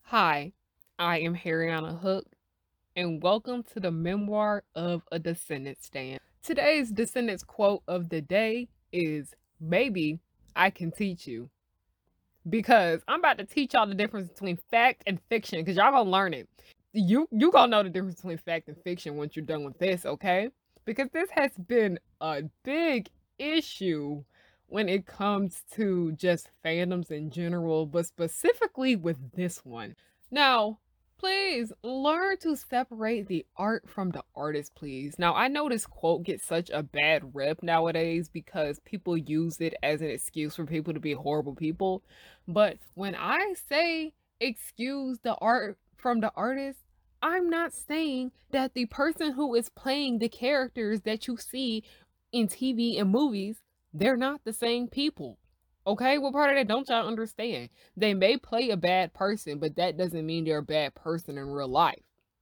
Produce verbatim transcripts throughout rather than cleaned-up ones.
Hi, I am Harriana Hook, and welcome to the Memoir of a Descendant Stand. Today's Descendants quote of the day is Maybe I can teach you. Because I'm about to teach y'all the difference between fact and fiction, because y'all gonna learn it. You you gonna know the difference between fact and fiction once you're done with this, okay? Because this has been a big issue when it comes to just fandoms in general, but specifically with this one. Now, please learn to separate the art from the artist, please. Now, I know this quote gets such a bad rep nowadays because people use it as an excuse for people to be horrible people. But when I say excuse the art from the artist, I'm not saying that the person who is playing the characters that you see in T V and movies, they're not the same people. Okay, what part of that don't y'all understand? They may play a bad person, but that doesn't mean they're a bad person in real life.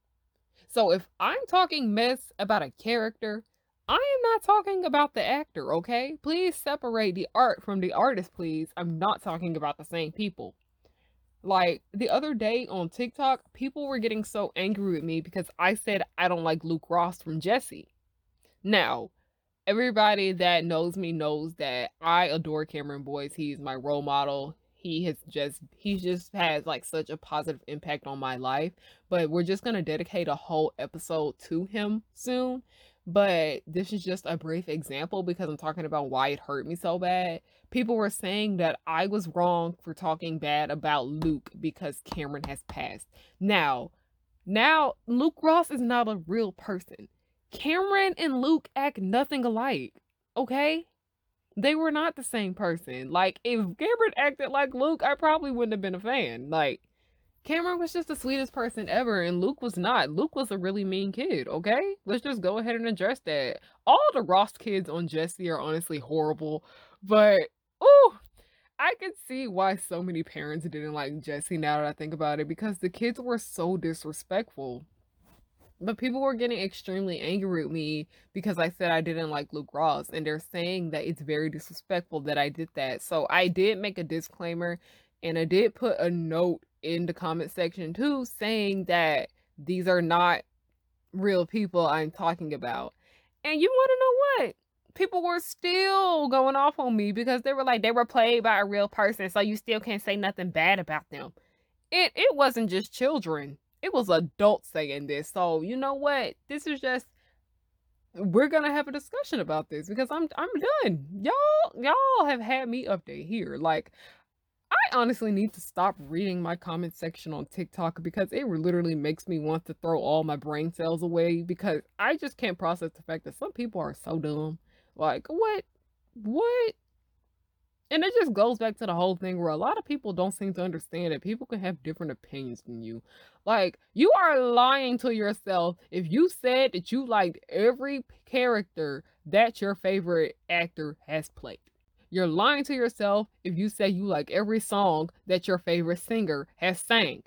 So if I'm talking mess about a character, I am not talking about the actor, okay? Please separate the art from the artist, please. I'm not talking about the same people. Like the other day on TikTok, people were getting so angry with me because I said I don't like Luke Ross from Jesse. Now, everybody that knows me knows that I adore Cameron Boyce. He's my role model. He has just he just has like such a positive impact on my life. But we're just gonna dedicate a whole episode to him soon. But this is just a brief example because I'm talking about why it hurt me so bad. People were saying that I was wrong for talking bad about Luke because Cameron has passed. Now, now Luke Ross is not a real person. Cameron and Luke act nothing alike, okay? They were not the same person. Like, if Cameron acted like Luke, I probably wouldn't have been a fan. Like, Cameron was just the sweetest person ever, and Luke was not. Luke was a really mean kid, okay? Let's just go ahead and address that. All the Ross kids on Jesse are honestly horrible, but, ooh, I could see why so many parents didn't like Jesse now that I think about it, because the kids were so disrespectful. But people were getting extremely angry with me because I said I didn't like Luke Ross, and they're saying that it's very disrespectful that I did that. So I did make a disclaimer, and I did put a note in the comment section too saying that these are not real people I'm talking about. And you want to know what? People were still going off on me because they were like they were played by a real person, so you still can't say nothing bad about them. It it wasn't just children. It was adults saying this. So, you know what? This is just we're gonna have a discussion about this because I'm I'm done. Y'all y'all have had me up to here. Like, I honestly need to stop reading my comment section on TikTok because it literally makes me want to throw all my brain cells away because I just can't process the fact that some people are so dumb. Like, what? What? And it just goes back to the whole thing where a lot of people don't seem to understand that people can have different opinions than you. Like, you are lying to yourself if you said that you liked every character that your favorite actor has played. You're lying to yourself if you say you like every song that your favorite singer has sang.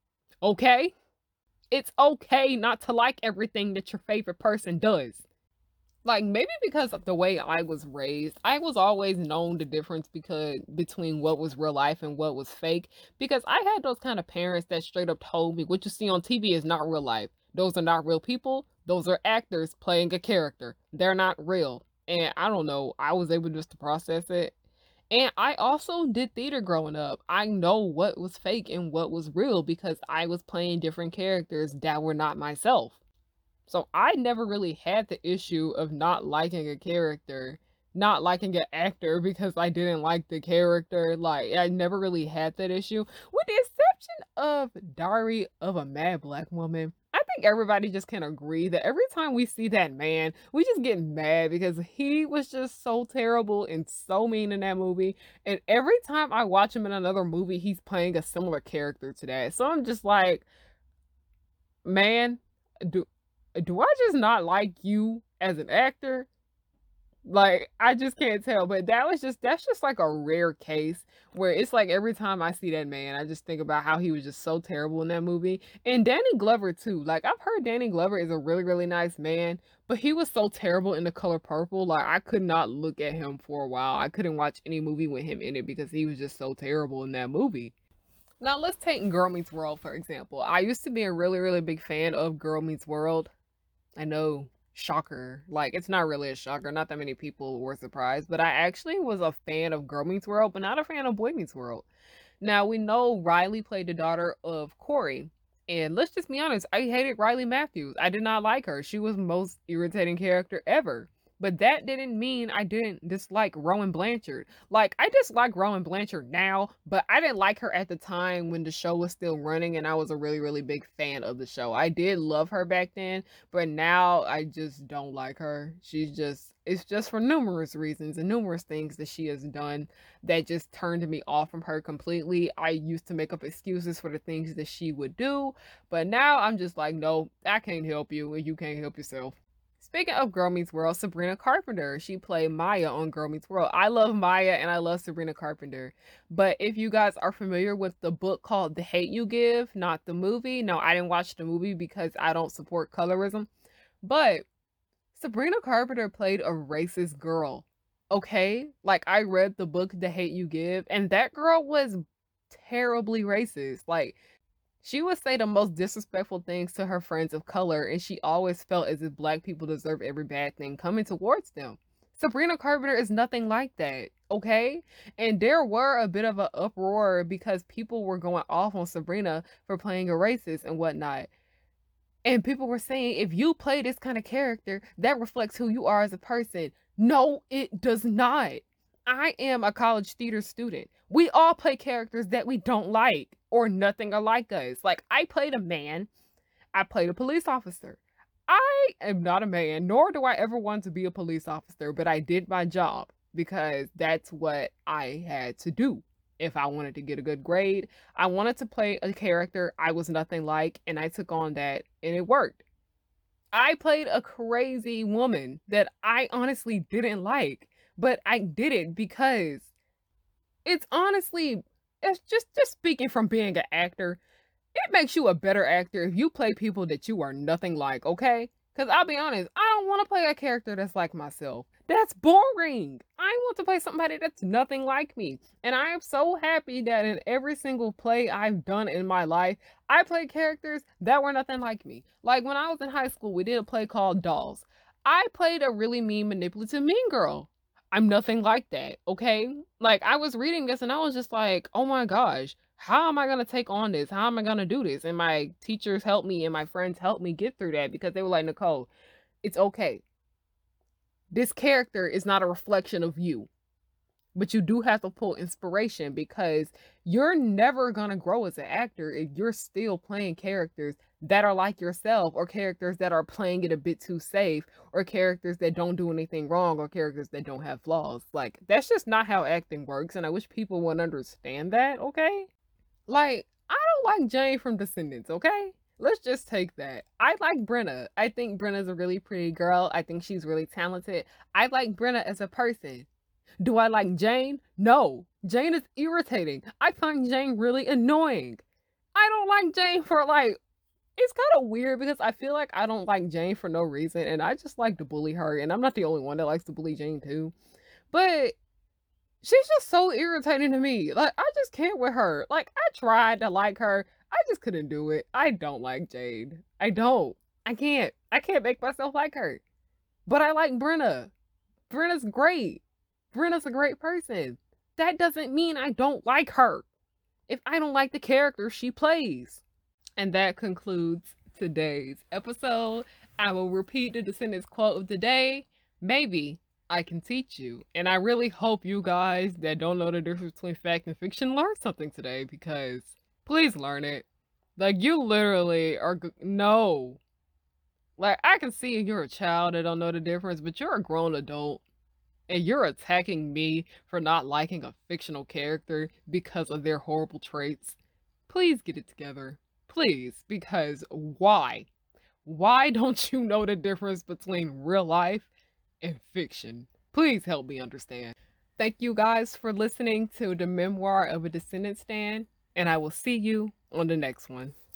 Okay? It's okay not to like everything that your favorite person does. Like, maybe because of the way I was raised, I was always known the difference because between what was real life and what was fake. Because I had those kind of parents that straight up told me what you see on T V is not real life. Those are not real people. Those are actors playing a character. They're not real. And I don't know, I was able just to process it. And I also did theater growing up. I know what was fake and what was real because I was playing different characters that were not myself. So I never really had the issue of not liking a character, not liking an actor because I didn't like the character. Like, I never really had that issue, with the exception of Diary of a Mad Black Woman. I think everybody just can agree that every time we see that man, we just get mad because he was just so terrible and so mean in that movie. And every time I watch him in another movie, he's playing a similar character to that. So I'm just like, man, do do I just not like you as an actor? Like, I just can't tell, but that was just that's just like a rare case where it's like every time I see that man, I just think about how he was just so terrible in that movie. And Danny Glover too. Like, I've heard Danny Glover is a really, really nice man, but he was so terrible in The Color Purple. Like, I could not look at him for a while. I couldn't watch any movie with him in it because he was just so terrible in that movie. Now let's take Girl Meets World, for example. I used to be a really, really big fan of Girl Meets World. I know, shocker. Like, it's not really a shocker. Not that many people were surprised, but I actually was a fan of Girl Meets World, but not a fan of Boy Meets World. Now, we know Riley played the daughter of Corey. And let's just be honest, I hated Riley Matthews. I did not like her. She was the most irritating character ever. But that didn't mean I didn't dislike Rowan Blanchard. Like, I dislike Rowan Blanchard now, but I didn't like her at the time when the show was still running and I was a really, really big fan of the show. I did love her back then, but now I just don't like her. She's just, it's just for numerous reasons and numerous things that she has done that just turned me off from her completely. I used to make up excuses for the things that she would do, but now I'm just like, no, I can't help you and you can't help yourself. Speaking of Girl Meets World, Sabrina Carpenter, she played Maya on Girl Meets World. I love Maya and I love Sabrina Carpenter. But if you guys are familiar with the book called The Hate U Give, not the movie, no, I didn't watch the movie because I don't support colorism. But Sabrina Carpenter played a racist girl. Okay? Like, I read the book The Hate U Give, and that girl was terribly racist. Like, she would say the most disrespectful things to her friends of color, and she always felt as if black people deserve every bad thing coming towards them. Sabrina Carpenter is nothing like that, okay? And there were a bit of an uproar because people were going off on Sabrina for playing a racist and whatnot. And people were saying, if you play this kind of character, that reflects who you are as a person. No, it does not. I am a college theater student. We all play characters that we don't like or nothing are like us. Like, I played a man, I played a police officer. I am not a man, nor do I ever want to be a police officer, but I did my job because that's what I had to do. If I wanted to get a good grade, I wanted to play a character I was nothing like, and I took on that, and it worked. I played a crazy woman that I honestly didn't like, but I did it because it's honestly, it's just just speaking from being an actor, it makes you a better actor if you play people that you are nothing like, okay? Because I'll be honest, I don't want to play a character that's like myself. That's boring. I want to play somebody that's nothing like me. And I am so happy that in every single play I've done in my life, I played characters that were nothing like me. Like when I was in high school, we did a play called Dolls. I played a really mean, manipulative, mean girl. I'm nothing like that, okay? Like I was reading this and I was just like, oh my gosh, how am I going to take on this? How am I going to do this? And my teachers helped me and my friends helped me get through that because they were like, Nicole, it's okay. This character is not a reflection of you, but you do have to pull inspiration because you're never going to grow as an actor if you're still playing characters that are like yourself or characters that are playing it a bit too safe or characters that don't do anything wrong or characters that don't have flaws. Like, that's just not how acting works. And I wish people would understand that, okay? Like, I don't like Jane from Descendants, okay? Let's just take that. I like Brenna. I think Brenna's a really pretty girl. I think she's really talented. I like Brenna as a person. Do I like Jane? No. Jane is irritating. I find Jane really annoying. I don't like Jane for like, it's kind of weird because I feel like I don't like Jane for no reason and I just like to bully her and I'm not the only one that likes to bully Jane too. But she's just so irritating to me. Like, I just can't with her. Like, I tried to like her. I just couldn't do it. I don't like Jade. I don't. I can't. I can't make myself like her. But I like Brenna. Brenna's great. Brenna's a great person. That doesn't mean I don't like her if I don't like the character she plays. And that concludes today's episode. I will repeat the Descendants quote of the day. Maybe I can teach you. And I really hope you guys that don't know the difference between fact and fiction learn something today because please learn it. Like, you literally are, no. Like, I can see you're a child that don't know the difference, but you're a grown adult. And you're attacking me for not liking a fictional character because of their horrible traits. Please get it together. Please, because why? Why don't you know the difference between real life and fiction? Please help me understand. Thank you guys for listening to the Memoir of a Descendant Stan, and I will see you on the next one.